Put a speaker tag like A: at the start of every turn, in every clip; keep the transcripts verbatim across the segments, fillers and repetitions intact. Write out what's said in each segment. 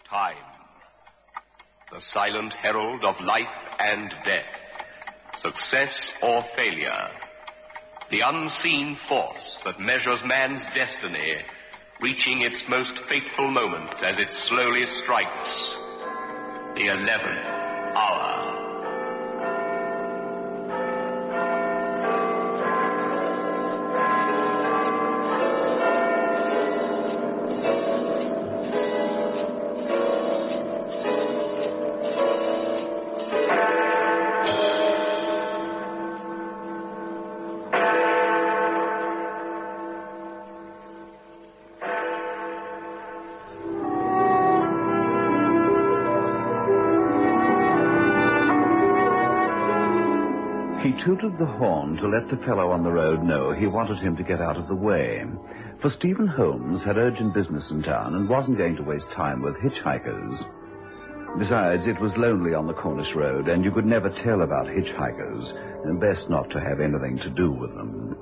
A: Time, the silent herald of life and death, success or failure, the unseen force that measures man's destiny, reaching its most fateful moment as it slowly strikes the eleventh hour.
B: Tooted the horn to let the fellow on the road know he wanted him to get out of the way. For Stephen Holmes had urgent business in town and wasn't going to waste time with hitchhikers. Besides, it was lonely on the Cornish road, and you could never tell about hitchhikers, and best not to have anything to do with them.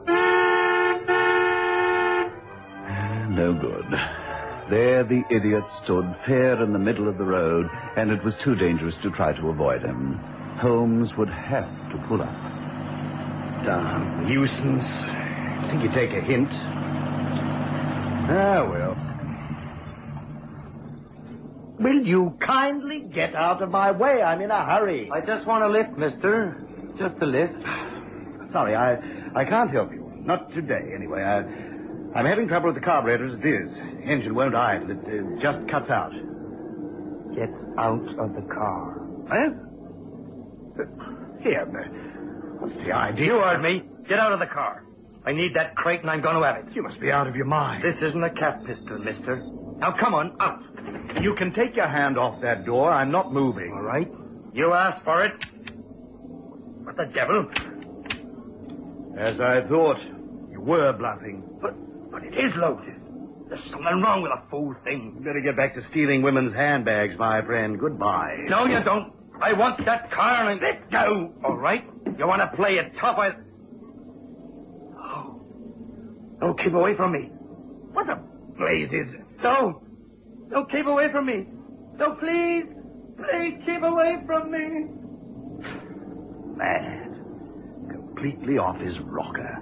B: No good. There the idiot stood fair in the middle of the road, and it was too dangerous to try to avoid him. Holmes would have to pull up.
C: Damn nuisance. Think you take a hint? Ah, well. Will you kindly get out of my way? I'm in a hurry.
D: I just want a lift, mister. Just a lift.
C: Sorry, I, I can't help you. Not today, anyway. I, I'm having trouble with the carburetor as it is. The engine won't idle. It uh, just cuts out.
D: Get out of the car.
C: Eh? Uh, here, what's the idea?
D: You heard me. Get out of the car. I need that crate and I'm going to have it.
C: You must be out of your mind.
D: This isn't a cat pistol, mister. Now, come on, out.
C: You can take your hand off that door. I'm not moving.
D: All right. You asked for it. What the devil?
C: As I thought. You were bluffing.
D: But, but it is loaded. There's something wrong with a fool thing.
C: You better get back to stealing women's handbags, my friend. Goodbye.
D: No, you don't. I want that car and let go. All right? You want to play it tough? I... Oh. Don't keep away from me. What the blazes? Don't. Don't keep away from me. No, please. Please keep away from me.
C: Mad. Completely off his rocker.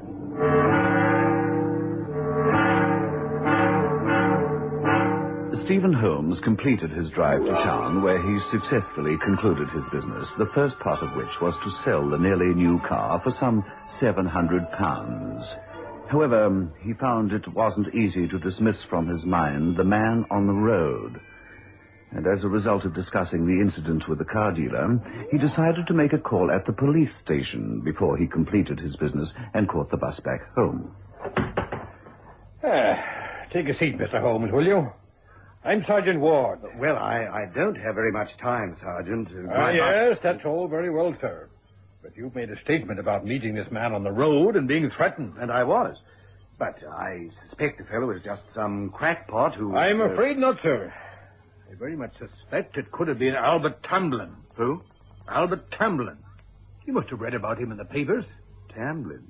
B: Stephen Holmes completed his drive to town, where he successfully concluded his business, the first part of which was to sell the nearly new car for some seven hundred pounds. However, he found it wasn't easy to dismiss from his mind the man on the road. And as a result of discussing the incident with the car dealer, he decided to make a call at the police station before he completed his business and caught the bus back home.
E: Ah, take a seat, Mister Holmes, will you? I'm Sergeant Ward.
C: Well, I, I don't have very much time, Sergeant.
E: Ah, uh, yes, that's all very well, sir. But you've made a statement about meeting this man on the road and being threatened.
C: And I was. But I suspect the fellow is just some crackpot who...
E: I'm
C: uh...
E: afraid not, sir. I very much suspect it could have been Albert Tamblyn.
C: Who?
E: Albert Tamblyn. You must have read about him in the papers.
C: Tamblyn?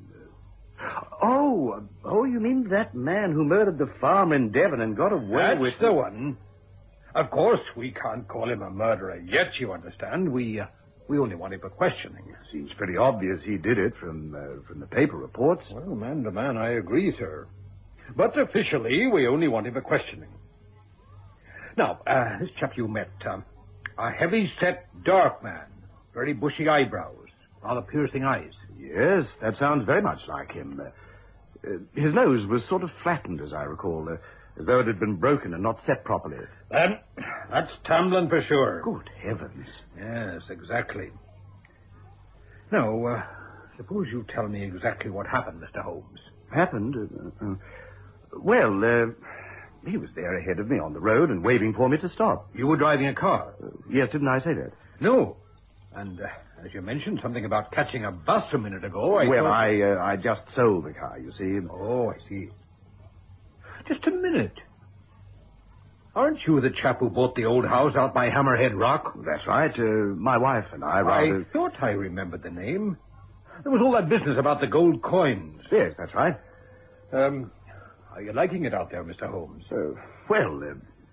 C: Oh, oh, you mean that man who murdered the farmer in Devon and got away
E: That's
C: with...
E: the one. Of course, we can't call him a murderer yet, you understand. We uh, we only want him for questioning.
C: Seems pretty obvious he did it from, uh, from the paper reports.
E: Well, man to man, I agree, sir. But officially, we only want him for questioning. Now, uh, this chap you met, um, a heavy-set, dark man, very bushy eyebrows, rather piercing eyes.
C: Yes, that sounds very much like him. Uh, uh, his nose was sort of flattened, as I recall, uh, as though it had been broken and not set properly.
E: Then, that's Tamblyn for sure.
C: Good heavens.
E: Yes, exactly. Now, uh, suppose you tell me exactly what happened, Mister Holmes.
C: Happened? Uh, uh, well, uh, he was there ahead of me on the road and waving for me to stop.
E: You were driving a car?
C: Uh, yes, didn't I say that?
E: No. And... Uh, As you mentioned something about catching a bus a minute ago, I
C: Well,
E: thought...
C: I uh, I just sold the car, you see.
E: Oh, I see. Just a minute. Aren't you the chap who bought the old house out by Hammerhead Rock?
C: That's right. Uh, my wife and I rather...
E: I thought I remembered the name. There was all that business about the gold coins.
C: Yes, that's right.
E: Um, are you liking it out there, Mister Holmes?
C: Uh, well, uh,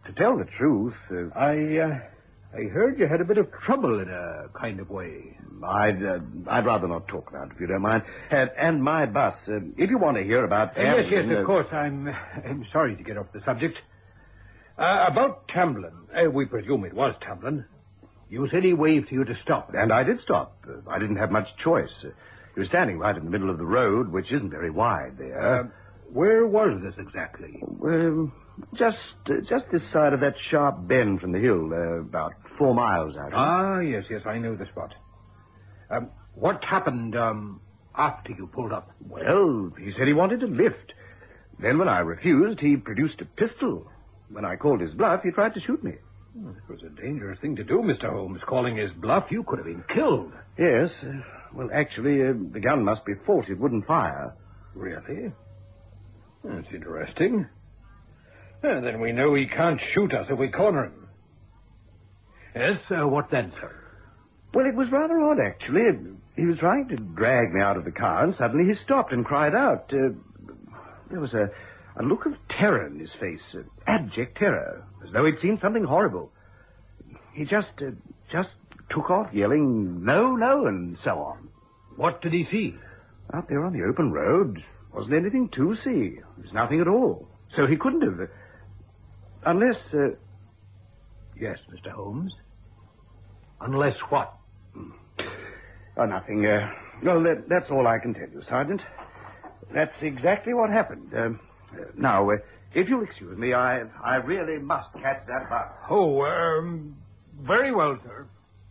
C: to tell the truth, uh,
E: I, uh, I heard you had a bit of trouble in a kind of way.
C: I'd, uh, I'd rather not talk about it, if you don't mind. Uh, and my bus, uh, if you want to hear about...
E: Uh, yes, yes,
C: Tamblin,
E: of
C: uh,
E: course. I'm, I'm sorry to get off the subject. Uh, about Tamblin. Uh, we presume it was Tamblin. You said he waved to you to stop.
C: And I did stop. Uh, I didn't have much choice. Uh, he was standing right in the middle of the road, which isn't very wide there.
E: Uh, where was this exactly?
C: Well, just uh, just this side of that sharp bend from the hill, uh, about four miles out.
E: Ah, yes, yes, I know the spot. Um, what happened um, after you pulled up?
C: Well, he said he wanted a lift. Then when I refused, he produced a pistol. When I called his bluff, he tried to shoot me.
E: Oh, it was a dangerous thing to do, Mister Holmes. Calling his bluff, you could have been killed.
C: Yes. Uh, well, actually, uh, the gun must be faulty. It wouldn't fire.
E: Really? That's interesting. Uh, then we know he can't shoot us if we corner him. Yes, uh, what then, sir?
C: Well, it was rather odd, actually. He was trying to drag me out of the car, and suddenly he stopped and cried out. Uh, there was a, a look of terror in his face, uh, abject terror, as though he'd seen something horrible. He just, uh, just took off yelling, "No, no," and so on.
E: What did he see?
C: Out there on the open road, wasn't anything to see. There was nothing at all. So he couldn't have... Uh, unless... Uh,
E: yes, Mister Holmes. Unless what?
C: Oh, nothing. Uh, well, that, that's all I can tell you, Sergeant. That's exactly what happened. Um, uh, now, uh, if you'll excuse me, I I really must catch that bus.
E: Oh, um, very well, sir.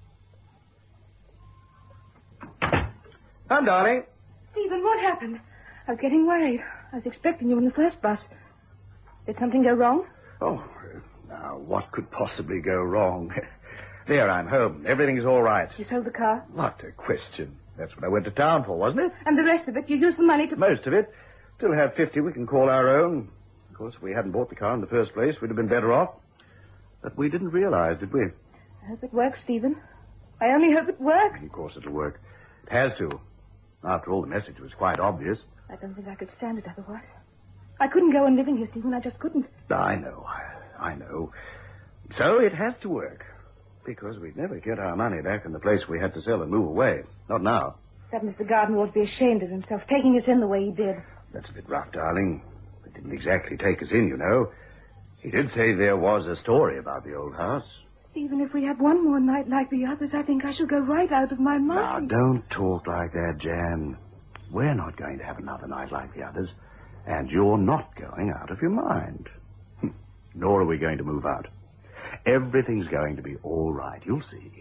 C: Come, darling.
F: Stephen, what happened? I was getting worried. I was expecting you in the first bus. Did something go wrong?
C: Oh, uh, now, what could possibly go wrong? There, I'm home. Everything's all right.
F: You sold the car?
C: What a question. That's what I went to town for, wasn't it?
F: And the rest of it, you used the money to...
C: Most of it. Still have fifty we can call our own. Of course, if we hadn't bought the car in the first place, we'd have been better off. But we didn't realize, did we?
F: I hope it works, Stephen. I only hope it works.
C: Of course it'll work. It has to. After all, the message was quite obvious.
F: I don't think I could stand it otherwise. I couldn't go on living here, Stephen. I just couldn't.
C: I know. I, I know. So it has to work. Because we'd never get our money back in the place we had to sell and move away. Not now.
F: That Mister Gardner ought to be ashamed of himself, taking us in the way he did.
C: That's a bit rough, darling. It didn't exactly take us in, you know. He did say there was a story about the old house.
F: Stephen, if we have one more night like the others, I think I shall go right out of my
C: Now,
F: mind.
C: don't talk like that, Jan. We're not going to have another night like the others. And you're not going out of your mind. Nor are we going to move out. Everything's going to be all right. You'll see.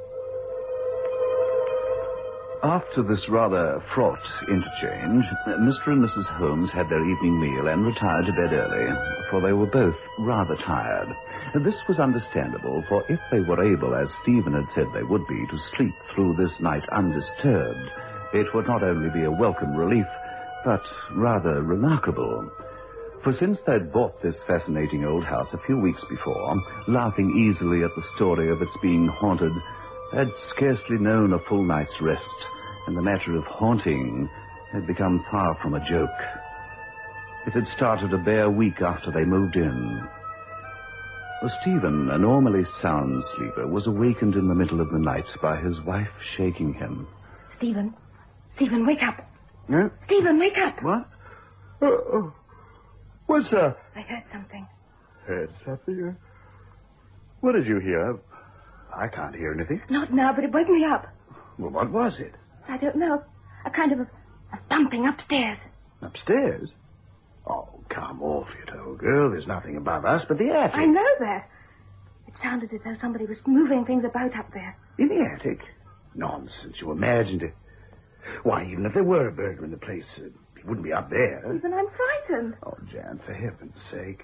B: After this rather fraught interchange, Mister and Missus Holmes had their evening meal and retired to bed early, for they were both rather tired. This was understandable, for if they were able, as Stephen had said they would be, to sleep through this night undisturbed, it would not only be a welcome relief, but rather remarkable. For since they'd bought this fascinating old house a few weeks before, laughing easily at the story of its being haunted, they'd scarcely known a full night's rest, and the matter of haunting had become far from a joke. It had started a bare week after they moved in. Stephen, a normally sound sleeper, was awakened in the middle of the night by his wife shaking him.
F: Stephen, Stephen, wake up.
C: Huh?
F: Stephen, wake up.
C: What? Oh, oh. What's that?
F: I heard something.
C: Heard something? What did you hear? I can't hear anything.
F: Not now, but it woke me up.
C: Well, what was it?
F: I don't know. A kind of a, a thumping upstairs.
C: Upstairs? Oh, come off it, old girl. There's nothing above us but the attic.
F: I know that. It sounded as though somebody was moving things about up there.
C: In the attic? Nonsense. You imagined it. Why, even if there were a burglar in the place, uh, he wouldn't be up there.
F: Even I'm frightened.
C: Oh, Jan, for heaven's sake.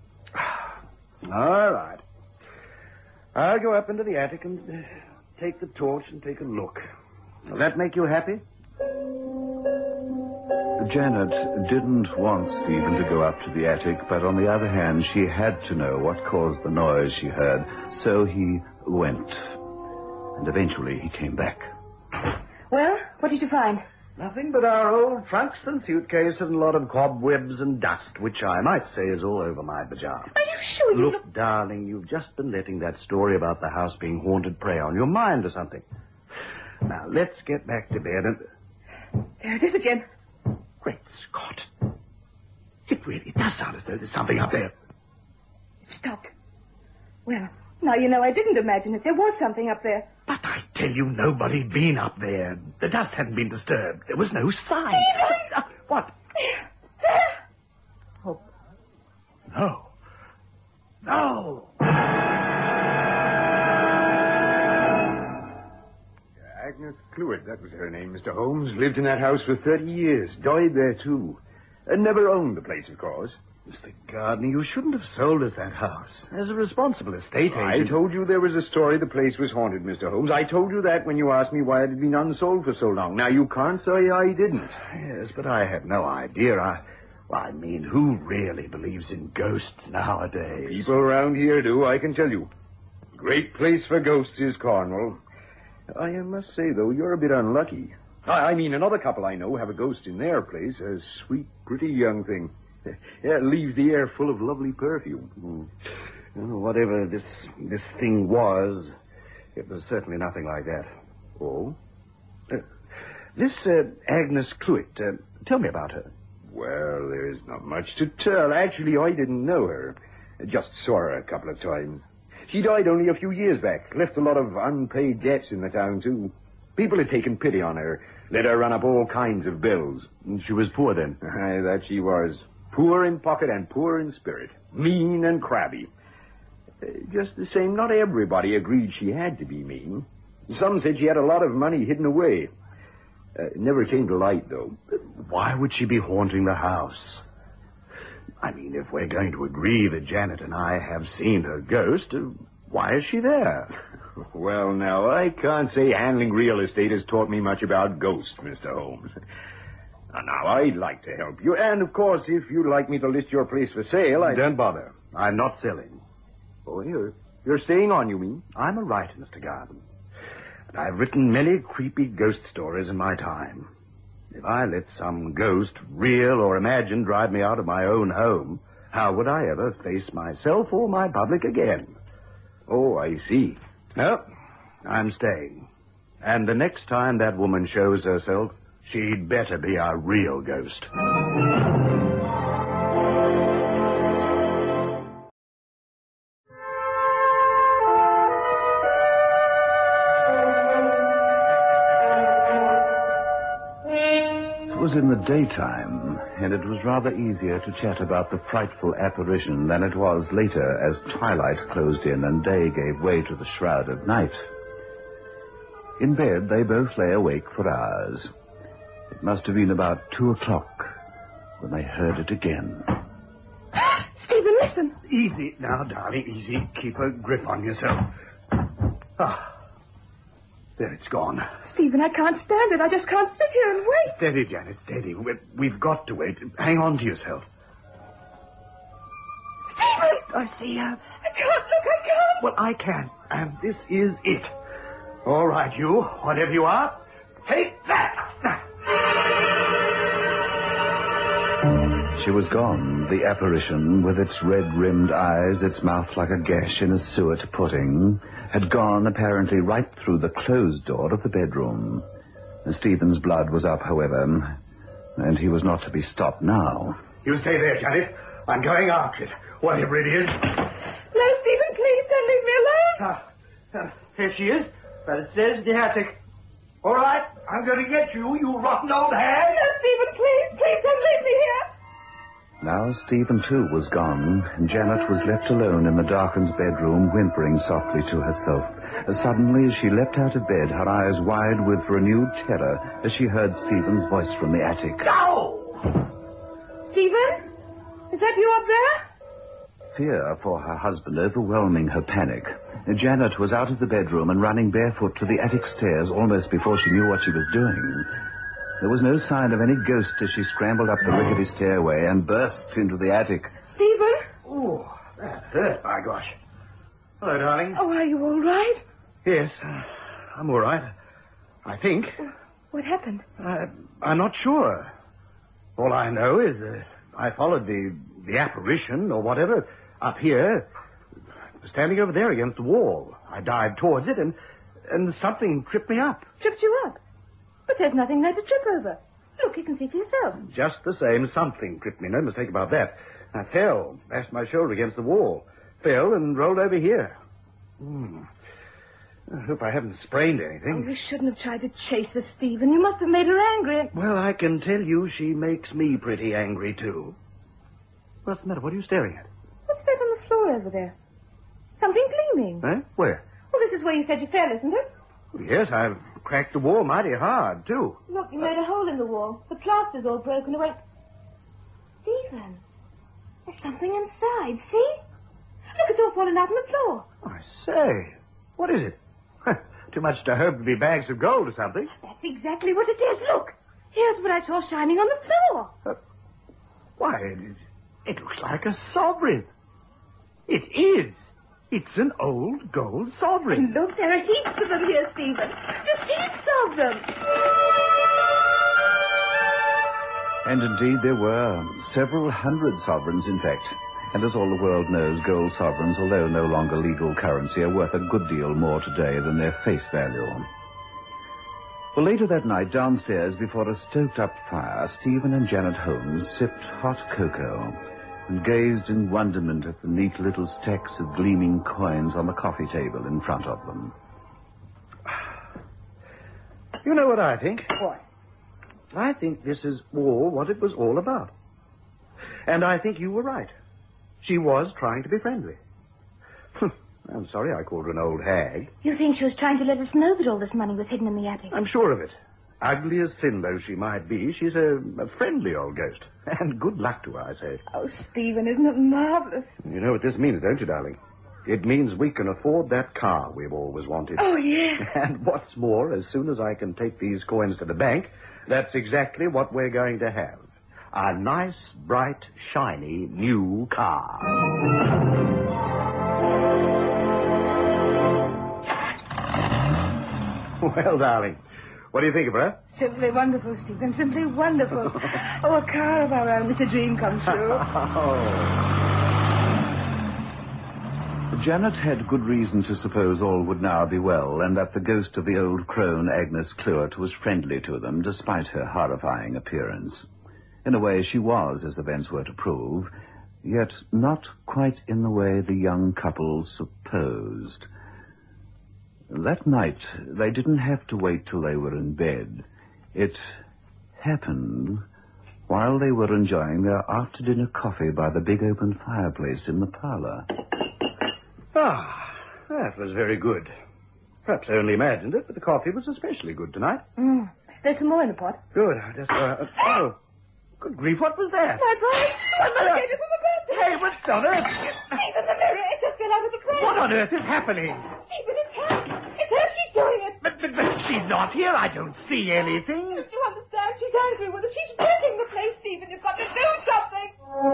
C: All right. I'll go up into the attic and uh, take the torch and take a look. Will that make you happy?
B: Janet didn't want Stephen to go up to the attic, but on the other hand, she had to know what caused the noise she heard, so he went. And eventually he came back.
F: Well, what did you find?
C: Nothing but our old trunks and suitcase and a lot of cobwebs and dust, which I might say is all over my pajamas.
F: Are you sure you
C: Look,
F: look...
C: darling, you've just been letting that story about the house being haunted prey on your mind or something. Now, let's get back to bed and...
F: There it is again.
C: Great Scott. It really does sound as though there's something up there.
F: It stopped. Well, now you know I didn't imagine it. There was something up there.
C: But I tell you, nobody'd been up there. The dust hadn't been disturbed. There was no sign.
F: Stephen!
C: Uh, what?
F: There!
C: Oh. No. No.
G: Agnes Cluett, that was her name, Mister Holmes. Lived in that house for thirty years. Died there, too. And never owned the place, of course.
C: Mister Gardner, you shouldn't have sold us that house. As a responsible estate agent...
G: I told you there was a story the place was haunted, Mister Holmes. I told you that when you asked me why it had been unsold for so long. Now, you can't say I didn't.
C: Yes, but I had no idea. I... Well, I mean, who really believes in ghosts nowadays?
G: People around here do, I can tell you. Great place for ghosts is Cornwall. I must say, though, you're a bit unlucky. I, I mean, another couple I know have a ghost in their place. A sweet, pretty young thing. Yeah, it leaves the air full of lovely perfume.
C: Mm. Well, whatever this this thing was, it was certainly nothing like that.
G: Oh?
C: Uh, this uh, Agnes Cluett, uh, tell me about her.
G: Well, there's not much to tell. Actually, I didn't know her. I just saw her a couple of times. She died only a few years back. Left a lot of unpaid debts in the town, too. People had taken pity on her. Let her run up all kinds of bills.
C: And she was poor then?
G: Aye, that she was. Poor in pocket and poor in spirit. Mean and crabby. Uh, just the same, not everybody agreed she had to be mean. Some said she had a lot of money hidden away. Uh, it never came to light, though.
C: Why would she be haunting the house? I mean, if we're going to agree that Janet and I have seen her ghost, uh, why is she there?
G: Well, now, I can't say handling real estate has taught me much about ghosts, Mister Holmes. Now, I'd like to help you, and, of course, if you'd like me to list your place for sale, I...
C: Don't bother. I'm not selling.
G: Oh, you're, you're staying on, you mean?
C: I'm a writer, Mister Garden. And I've written many creepy ghost stories in my time. If I let some ghost, real or imagined, drive me out of my own home, how would I ever face myself or my public again?
G: Oh, I see.
C: No, I'm staying. And the next time that woman shows herself, she'd better be a real ghost. It was in the daytime, and it was rather easier to chat about the frightful apparition than it was later as twilight closed in and day gave way to the shroud of night. In bed, they both lay awake for hours. It must have been about two o'clock when they heard it again.
F: Stephen, listen.
C: Easy now, darling, easy. Keep a grip on yourself. Ah, there it's gone.
F: Stephen, I can't stand it. I just can't sit here and wait.
C: Steady, Janet, steady. We've, we've got to wait. Hang on to yourself.
F: Stephen!
C: I see her.
F: I can't, look, I can't.
C: Well, I can, and this is it. All right, you, whatever you are, take that. She was gone, the apparition, with its red-rimmed eyes, its mouth like a gash in a suet pudding, had gone apparently right through the closed door of the bedroom. Stephen's blood was up, however, and he was not to be stopped now.
D: You stay there, Janet. I'm going after it, whatever it is.
F: No, Stephen, please don't leave me alone.
D: Ah, uh, here she is, but it says the attic. All right, I'm going to get you, you rotten old hag.
F: No, Stephen, please, please don't leave me here.
B: Now Stephen, too, was gone, and Janet was left alone in the darkened bedroom, whimpering softly to herself. Suddenly, as she leapt out of bed, her eyes wide with renewed terror, as she heard Stephen's voice from the attic.
D: No!
F: Stephen? Is that you up there?
B: Fear for her husband overwhelming her panic, Janet was out of the bedroom and running barefoot to the attic stairs almost before she knew what she was doing. There was no sign of any ghost as she scrambled up the rickety stairway and burst into the attic.
F: Stephen?
D: Oh, that hurt, by gosh. Hello, darling.
F: Oh, are you all right?
D: Yes, uh, I'm all right. I think.
F: What happened?
C: I, I'm not sure. All I know is that I followed the, the apparition or whatever up here, standing over there against the wall. I dived towards it and, and something tripped me up.
F: Tripped you up? But there's nothing there to trip over. Look, you can see for yourself.
C: Just the same, something tripped me. No mistake about that. I fell, bashed my shoulder against the wall, fell and rolled over here. Hmm. I hope I haven't sprained anything.
F: Oh, you shouldn't have tried to chase her, Stephen. You must have made her angry.
C: Well, I can tell you she makes me pretty angry, too. What's the matter? What are you staring at?
F: What's that on the floor over there? Something gleaming.
C: Eh? Where?
F: Well, this is where you said you fell, isn't it?
C: Yes, I've cracked the wall mighty hard, too.
F: Look, you made a hole in the wall. The plaster's all broken away. Stephen, there's something inside, see? Look, it's all fallen out on the floor.
C: I say, what is it? Too much to hope to be bags of gold or something.
F: That's exactly what it is. Look, here's what I saw shining on the floor.
C: Uh, why, it, it looks like a sovereign. It is. It's an old gold sovereign.
F: And look, there are heaps of them here, Stephen. Just heaps of them.
B: And indeed there were. Several hundred sovereigns, in fact. And as all the world knows, gold sovereigns, although no longer legal currency, are worth a good deal more today than their face value. Well, later that night, downstairs, before a stoked-up fire, Stephen and Janet Holmes sipped hot cocoa and gazed in wonderment at the neat little stacks of gleaming coins on the coffee table in front of them.
C: You know what I think?
F: What?
C: I think this is all what it was all about. And I think you were right. She was trying to be friendly. I'm sorry I called her an old hag.
F: You think she was trying to let us know that all this money was hidden in the attic?
C: I'm sure of it. Ugly as sin though she might be, she's a, a friendly old ghost. And good luck to her, I say.
F: Oh, Stephen, isn't it marvelous?
C: You know what this means, don't you, darling? It means we can afford that car we've always wanted.
F: Oh, yes.
C: And what's more, as soon as I can take these coins to the bank, that's exactly what we're going to have. A nice, bright, shiny, new car. Well, darling, what do you think of her?
F: Simply wonderful, Stephen, simply wonderful. Oh, a car of our own. It's a dream come true.
C: Oh.
B: Janet had good reason to suppose all would now be well, and that the ghost of the old crone, Agnes Clewett, was friendly to them, despite her horrifying appearance. In a way, she was, as events were to prove, yet not quite in the way the young couple supposed. That night, they didn't have to wait till they were in bed. It happened while they were enjoying their after-dinner coffee by the big open fireplace in the parlor.
C: Ah, that was very good. Perhaps I only imagined it, but the coffee was especially good tonight.
F: Mm. There's some more in the pot.
C: Good. I just, uh, oh, good grief, what was that?
F: My prize! My mother gave it for my birthday!
C: Hey, what's on earth?
F: Stephen, the mirror! It just fell out of the frame!
C: What on earth is happening?
F: Stephen, it's her! It's her! She's doing it!
C: But, but, but she's not here. I don't see anything.
F: Don't you understand? She's angry with us. She's breaking the place, Stephen. You've got to do something!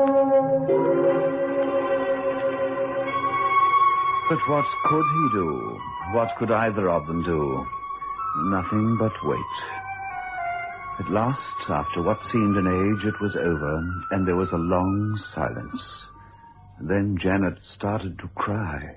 B: But what could he do? What could either of them do? Nothing but wait. At last, after what seemed an age, it was over, and there was a long silence. Then Janet started to cry.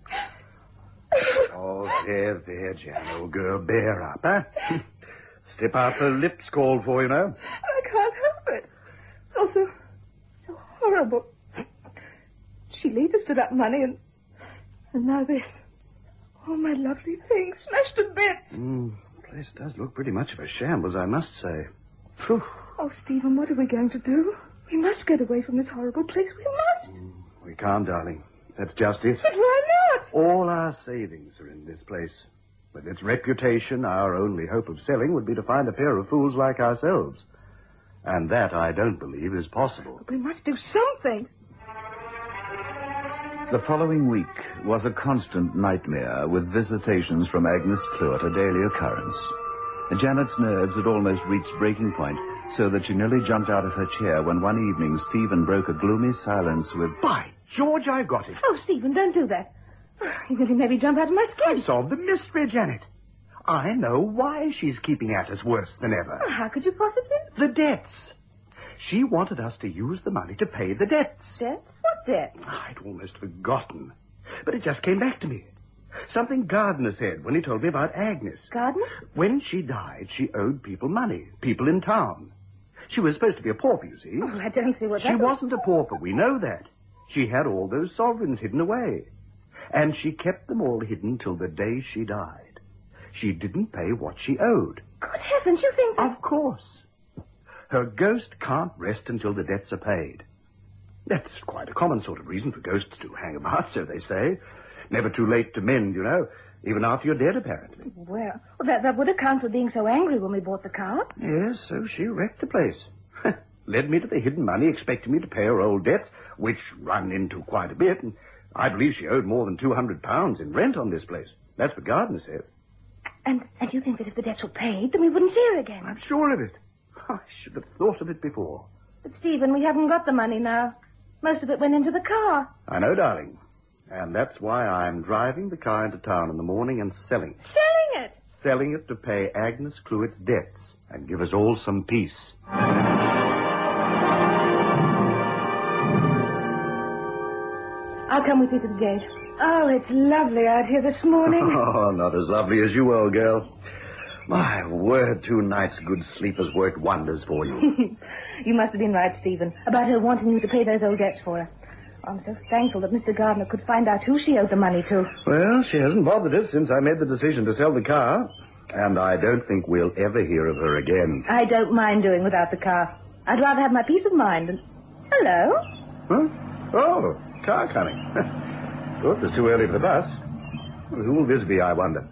C: Oh, there, there, Jan, old girl, bear up, huh? Step out the lips called for, you know.
F: I can't help it. It's all so, so horrible. She lead us to that money, and and now this. All my lovely things smashed to bits.
C: Mm, the place does look pretty much of a shambles, I must say. Phew.
F: Oh, Stephen, what are we going to do? We must get away from this horrible place. We must.
C: Mm, we can't, darling. That's just it.
F: But why not?
C: All our savings are in this place. With its reputation, our only hope of selling would be to find a pair of fools like ourselves. And that, I don't believe, is possible.
F: But we must do something.
B: The following week was a constant nightmare, with visitations from Agnes Clewett a daily occurrence. Janet's nerves had almost reached breaking point, so that she nearly jumped out of her chair when one evening Stephen broke a gloomy silence with,
C: By George, I've got it.
F: Oh, Stephen, don't do that. You nearly made me jump out of my skin.
C: I've solved the mystery, Janet. I know why she's keeping at us worse than ever.
F: Well, how could you possibly?
C: The debts. She wanted us to use the money to pay the debts.
F: Debts? What debts?
C: I'd almost forgotten. But it just came back to me. Something Gardner said when he told me about Agnes.
F: Gardner?
C: When she died, she owed people money, people in town. She was supposed to be a pauper, you see.
F: Oh, I don't see what that
C: She
F: was.
C: wasn't a pauper, we know that. She had all those sovereigns hidden away. And she kept them all hidden till the day she died. She didn't pay what she owed.
F: Good heavens, you think that...
C: Of course. Her ghost can't rest until the debts are paid. That's quite a common sort of reason for ghosts to hang about, so they say. Never too late to mend, you know, even after you're dead, apparently.
F: Well, well that, that would account for being so angry when we bought the car.
C: Yes, so she wrecked the place. Led me to the hidden money, expecting me to pay her old debts, which run into quite a bit, and I believe she owed more than two hundred pounds in rent on this place. That's what Gardner said.
F: And, and you think that if the debts were paid, then we wouldn't see her again?
C: I'm sure of it. I should have thought of it before.
F: But, Stephen, we haven't got the money now. Most of it went into the car.
C: I know, darling. And that's why I'm driving the car into town in the morning and selling it.
F: Selling it?
C: Selling it to pay Agnes Clewett's debts and give us all some peace.
F: I'll come with you to the gate. Oh, it's lovely out here this morning.
C: Oh, not as lovely as you, old girl. My word, two nights' good sleep has worked wonders for you.
F: You must have been right, Stephen, about her wanting you to pay those old debts for her. I'm so thankful that Mister Gardner could find out who she owed the money to.
C: Well, she hasn't bothered us since I made the decision to sell the car. And I don't think we'll ever hear of her again.
F: I don't mind doing without the car. I'd rather have my peace of mind and... Hello?
C: Huh? Oh, car coming. Thought it was too early for the bus. Well, who will this be, I wonder?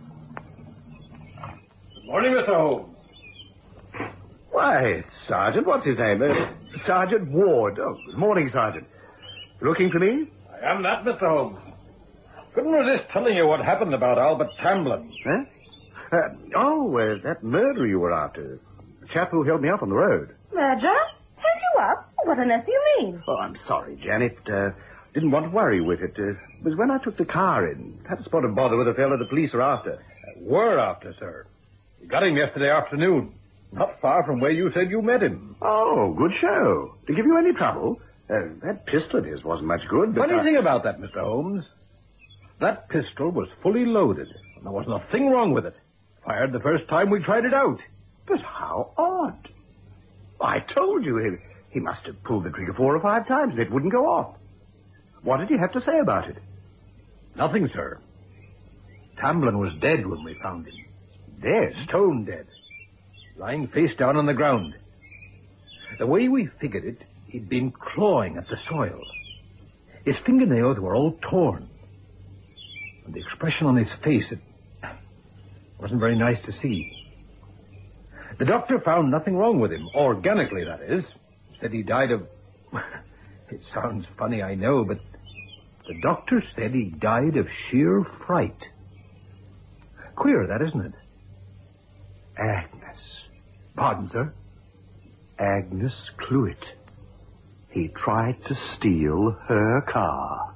E: Good morning, Mister Holmes.
C: Why, it's Sergeant, what's his name? Uh, Sergeant Ward. Oh, good morning, Sergeant. Looking for me?
E: I am that, Mister Holmes. Couldn't resist telling you what happened about Albert Tamblin.
C: Huh? Uh, oh, uh, that murderer you were after. The chap who held me up on the road.
F: Murderer? Held you up? What on earth do you mean?
C: Oh, I'm sorry, Janet. Uh, didn't want to worry with it. Uh, it was when I took the car in. Had a spot of bother with a fellow the police are after.
E: Uh, were after, sir. You got him yesterday afternoon. Not far from where you said you met him.
C: Oh, good show. To give you any trouble? Uh, that pistol of his wasn't much good, but...
E: Funny
C: I...
E: thing about that, Mister Holmes. That pistol was fully loaded. And there wasn't a thing wrong with it. Fired the first time we tried it out.
C: But how odd. I told you he, he must have pulled the trigger four or five times and it wouldn't go off. What did he have to say about it?
E: Nothing, sir. Tamblin was dead when we found him.
C: Dead?
E: Stone dead. Lying face down on the ground. The way we figured it, he'd been clawing at the soil. His fingernails were all torn. And the expression on his face, it wasn't very nice to see. The doctor found nothing wrong with him, organically, that is. Said he died of... It sounds funny, I know, but the doctor said he died of sheer fright. Queer, that, isn't it?
C: Agnes.
E: Pardon, sir?
C: Agnes Clewett. He tried to steal her car.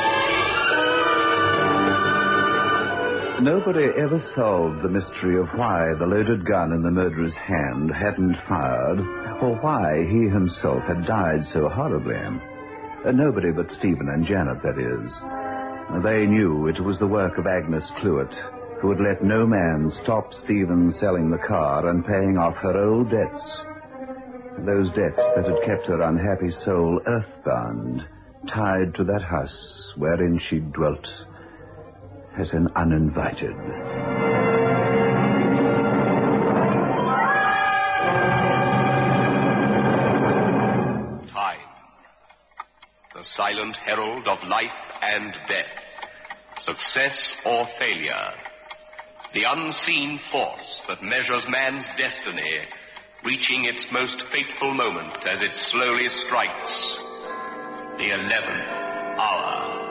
B: Nobody ever solved the mystery of why the loaded gun in the murderer's hand hadn't fired, or why he himself had died so horribly. Uh, nobody but Stephen and Janet, that is. They knew it was the work of Agnes Clewitt, who had let no man stop Stephen selling the car and paying off her old debts. Those debts that had kept her unhappy soul earthbound, tied to that house wherein she dwelt as an uninvited.
A: Time, the silent herald of life and death, success or failure, the unseen force that measures man's destiny, reaching its most fateful moment as it slowly strikes the eleventh hour.